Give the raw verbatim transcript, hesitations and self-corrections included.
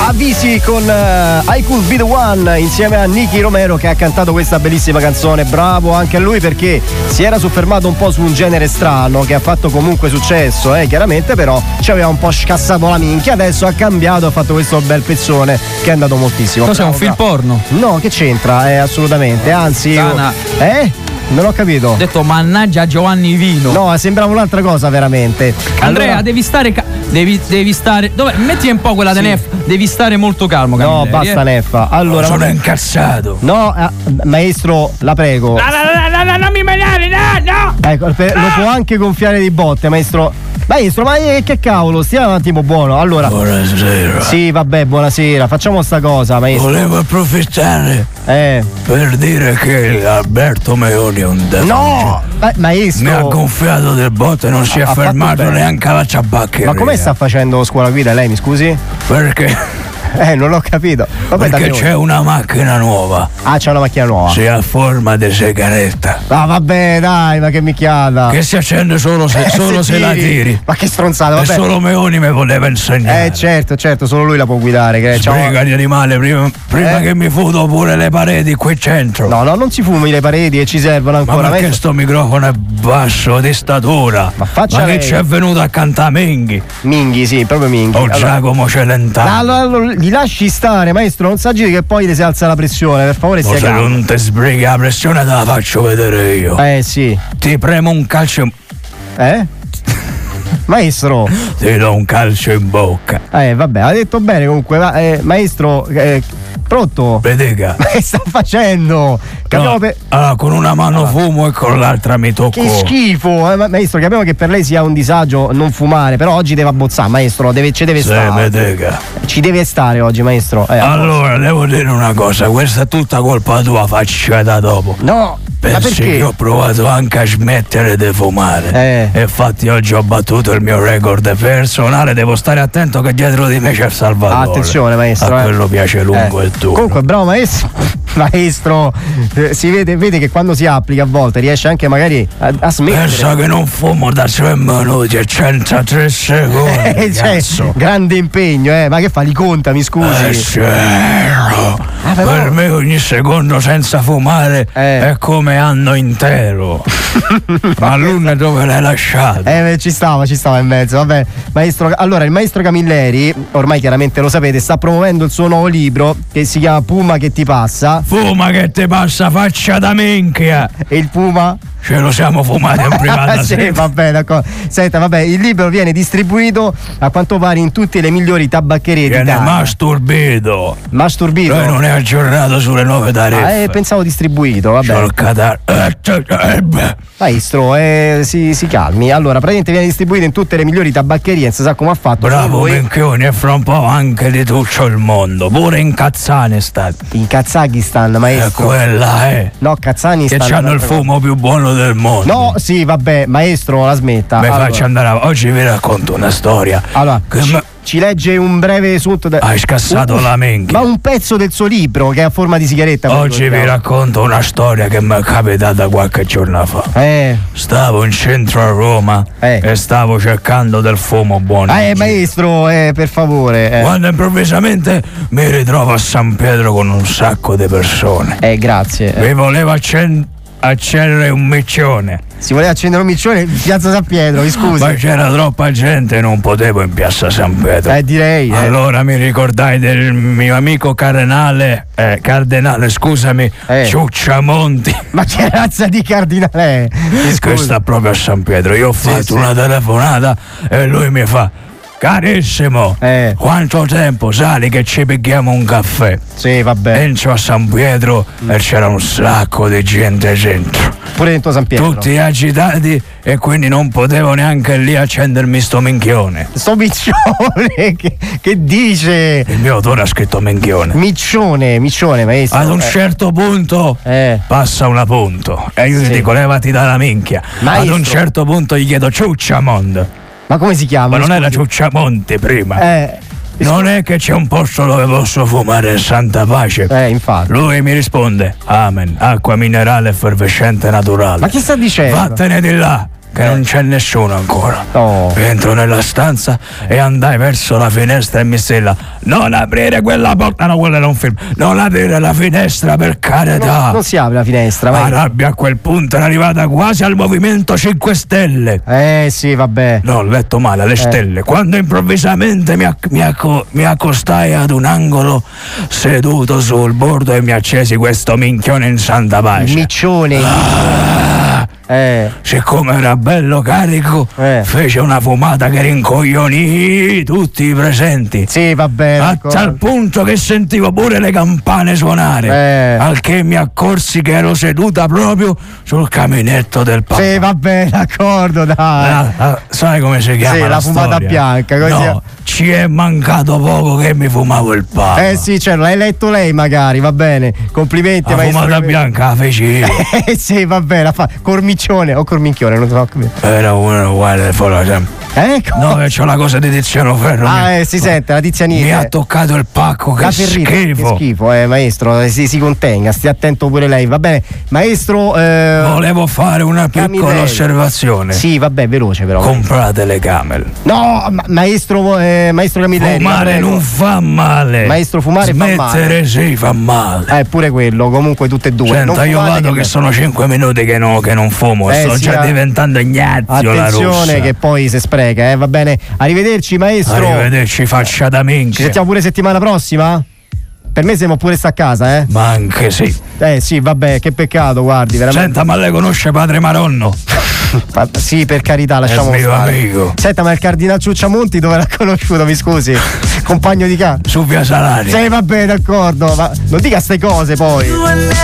Avvisi con uh, I Could Be The One insieme a Nicky Romero, che ha cantato questa bellissima canzone. Bravo anche a lui, perché si era soffermato un po' su un genere strano che ha fatto comunque successo, eh, chiaramente, però ci aveva un po' scassato la minchia. Adesso ha cambiato, ha fatto questo bel pezzone che è andato moltissimo. Cos'è, un film porno? No, che c'entra? Eh, assolutamente, anzi io... Eh? Non ho capito. Ho detto mannaggia Giovanni Vino. No, sembrava un'altra cosa veramente. Andrea, allora... devi stare ca- devi, devi stare dov'è? Metti un po' quella sì. Neffa. Devi stare molto calmo, Camilleri. No, basta eh. Neffa. Allora, sono incazzato. No, eh, maestro, la prego. No, no, no, no, no, non mi menare, no, no. Ecco, per, lo può anche gonfiare di botte, maestro. Maestro, ma che cavolo, stiamo un attimo buono. Allora. Buonasera. Sì, vabbè, buonasera. Facciamo sta cosa, maestro. Volevo approfittare eh. per dire che Alberto Meoni è un demonio. No, ma, maestro. Mi ha gonfiato del botte e non si è fermato neanche alla ciabaccheria. Ma come sta facendo scuola guida lei, mi scusi? Perché? Eh, non l'ho capito. Vabbè, perché c'è una macchina nuova. Ah, c'è una macchina nuova. Si ha forma di sigaretta. Ah, vabbè, dai, ma che minchiata. Che si accende solo se, solo se, se la tiri. Ma che stronzata, vabbè. E solo Meoni mi voleva insegnare. Eh, certo, certo, solo lui la può guidare. Che Sbriga di animale, prima, prima eh? che mi fudo pure le pareti qui centro. No, no, non si fumi le pareti e ci servono ancora. Ma perché sto microfono è basso di statura? Ma faccia Ma lei. che ci è venuto a cantare Minghi? Minghi, sì, proprio Minghi. O allora, Giacomo Celentano. Allora, allora, li lasci stare, maestro, non sa giri che poi ti si alza la pressione, per favore. Ma se calmo. non ti sbrighi la pressione te la faccio vedere io. Eh sì. Ti premo un calcio. Eh? Maestro. Ti do un calcio in bocca. Eh vabbè, ha detto bene comunque, ma, eh, maestro, eh, pronto? Vedega. Ma che sta facendo? No, per... allora, con una mano fumo e con l'altra mi tocco. Che schifo, eh, maestro, capiamo che per lei sia un disagio non fumare, però oggi deve abbozzare, maestro, deve, ci deve Sei stare. Vedega. Ci deve stare oggi, maestro. Eh, allora, devo dire una cosa, questa è tutta colpa tua, faccia da dopo. No. Pensi che ho provato anche a smettere di fumare eh. e infatti oggi ho battuto il mio record personale. Devo stare attento che dietro di me c'è Salvatore. Attenzione, maestro, a quello eh. piace lungo eh. il tuo. Comunque bravo maestro. Maestro, eh, si vede, vede che quando si applica a volte riesce anche magari a, a smettere. Pensa che non fumo da tre minuti e centotré secondi. Eh, cioè, grande impegno, eh. Ma che fa? Li conta, mi scusi? Eh, certo. Ah, per me ogni secondo senza fumare eh. è come anno intero. Ma l'una dove l'hai lasciato? Eh, ci stava, ci stava in mezzo. Vabbè, maestro. Allora, il maestro Camilleri, ormai chiaramente lo sapete, sta promuovendo il suo nuovo libro che si chiama Puma che ti passa. Fuma che ti passa, faccia da minchia. E il Puma? Ce lo siamo fumati in privata. Sì, vabbè, d'accordo. Senta, vabbè, il libro viene distribuito a quanto pare in tutte le migliori tabaccherie viene d'Italia. Masturbito. Masturbito? Noi non è aggiornato sulle nuove tariffe. Ah, eh, pensavo distribuito, vabbè. C'ho il catar- Maestro, eh, si, si calmi. Allora, praticamente viene distribuito in tutte le migliori tabaccherie, non si sa come ha fatto. Bravo minchioni, e fra un po' anche di tutto il mondo. Pure in Kazakhstan. In Kazakistan, maestro. È quella, eh. No, Kazakhstan. Che c'hanno il fumo più buono del mondo. No, sì, vabbè, maestro, la smetta. Mi allora. faccio andare a... Oggi vi racconto una storia. Allora, che ci, ma... ci legge un breve sunto. De... Hai scassato un, la minchia. Ma un pezzo del suo libro che è a forma di sigaretta. Oggi vi racconto una storia che mi è capitata qualche giorno fa. Eh. Stavo in centro a Roma eh. e stavo cercando del fumo buono. Eh, maestro, eh, per favore. Eh. Quando improvvisamente mi ritrovo a San Pietro con un sacco di persone. Eh, grazie. Mi volevo accendere. accendere un miccione. Si voleva accendere un miccione in piazza San Pietro, mi scusi. Ma c'era troppa gente e non potevo in piazza San Pietro. Eh direi. Eh. Allora mi ricordai del mio amico Cardenale, eh, Cardenale, scusami, eh. Ciucciamonti. Ma che razza di cardinale è? Che sta proprio a San Pietro. Io ho fatto sì, una sì. telefonata e lui mi fa: carissimo, eh. quanto tempo, sali che ci picchiamo un caffè. Sì, vabbè. Entro a San Pietro mm. e c'era un sacco di gente dentro. Pure dentro San Pietro. Tutti agitati e quindi non potevo neanche lì accendermi sto minchione. Sto miccione, che, che dice? Il mio autore ha scritto minchione. Miccione, miccione, maestro. Ad un eh. certo punto eh. passa un appunto e io sì. gli dico levati dalla minchia. Maestro. Ad un certo punto gli chiedo Ciucciamond. Ma come si chiama? Ma non scusi? era Ciucciamonte prima? Eh. Non è che c'è un posto dove posso fumare in santa pace? Eh, infatti. Lui mi risponde: amen, acqua minerale effervescente naturale. Ma che sta dicendo? Vattene di là. che non c'è nessuno ancora. Oh. Entro nella stanza e andai verso la finestra e mi stella: non aprire quella porta, no, quello era un film, non aprire la finestra, per carità. Non, non si apre la finestra, vai. La rabbia a quel punto era arrivata quasi al Movimento cinque Stelle. Eh sì, vabbè. No, ho letto male, alle eh. stelle. Quando improvvisamente mi, acc- mi, acc- mi accostai ad un angolo seduto sul bordo e mi accesi questo minchione in santa pace. Miccione. Ah, eh. Siccome era bello carico, eh. fece una fumata che rincoglionì tutti i presenti. Sì, vabbè. A tal punto che sentivo pure le campane suonare. Eh. Al che mi accorsi che ero seduta proprio sul caminetto del Papa. Sì, vabbè, d'accordo, dai. Ah, ah, sai come si chiama? Sì, la, la fumata storia? bianca. Così no, ci è mancato poco che mi fumavo il Papa. Eh sì, cioè, l'hai letto lei magari, va bene. Complimenti, la maestro. fumata bianca la feci io. Eh sì, vabbè, la fa. Cormiccione o corminchione, non so come. Era uno uguale al foro sempre. Ecco. No, che c'ho la cosa di Tiziano Ferro. Ah, mi... eh, si sente, la tizianite. Mi ha toccato il pacco, che la ferrita, schifo. Che schifo, eh, maestro, si, si contenga, stia attento pure lei, va bene. Maestro, eh... volevo fare una piccola Camilleri. osservazione. Sì, vabbè, veloce però. Comprate le Camel. No, ma- maestro, eh, maestro Camilleri. Fumare non fa male. Maestro, fumare Smettere fa male. Smettere sì, fa male. Eh, pure quello, comunque tutte e due. Senta, io vado che, che sono cinque minuti che, no, che non fumo, eh, sto sì, già a... diventando ignazio la rossa. Attenzione che poi si spreca, eh, va bene. Arrivederci, maestro. Arrivederci, faccia da minchia. Ci sentiamo pure settimana prossima? Per me siamo pure sta a casa, eh? Ma anche sì. Eh sì, vabbè, che peccato, guardi, veramente. Senta, ma lei conosce padre Maronno? Ma, sì, per carità, lasciamo è mio stare. Amico. Senta, ma il cardinal Ciucciamonti dove l'ha conosciuto, mi scusi? Compagno di ca? Su via Salaria. Sì, vabbè, d'accordo, ma non dica ste cose poi.